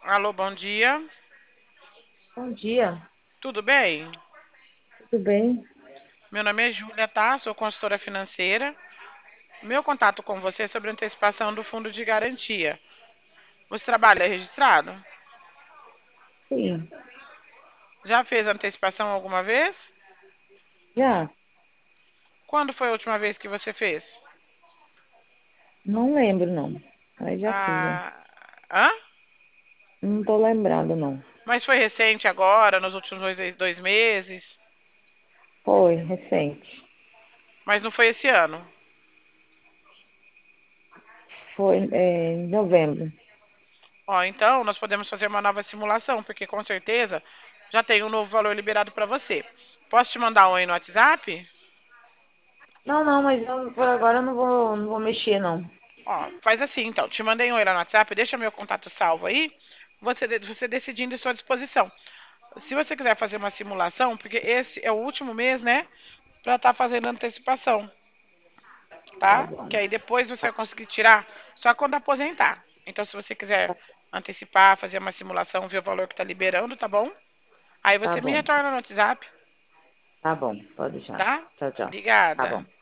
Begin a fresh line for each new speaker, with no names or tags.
Alô, bom dia.
Bom dia,
Tudo bem?
tudo bem?
Meu nome é Júlia, tá? Sou consultora financeira. Meu contato com você é sobre antecipação do fundo de garantia. Você trabalha registrado?
Sim,
Já fez antecipação alguma vez?
já.
Quando foi a última vez que você fez?
Não lembro, não. Mas já fiz, já.
Ah, hã?
Não tô lembrando, não.
Mas foi recente agora, nos últimos dois meses?
Foi, recente.
Mas não foi esse ano?
Foi, em novembro.
Ó, então nós podemos fazer uma nova simulação, porque com certeza já tem um novo valor liberado para você. Posso te mandar um aí no WhatsApp?
Não, não, mas por agora eu não vou mexer, não.
Ó, faz assim então, te mandei um oi lá no WhatsApp, deixa meu contato salvo aí, você decidindo à sua disposição. Se você quiser fazer uma simulação, porque esse é o último mês, né, para estar fazendo antecipação,
Tá
tá?
bom.
Que aí depois você vai conseguir tirar só quando aposentar. Então, se você quiser antecipar, fazer uma simulação, ver o valor que está liberando, tá bom? Aí
Tá
você me
bom.
retorna no WhatsApp,
Tá bom, pode deixar.
tá?
Tchau, tchau. Tá
Obrigada.
bom.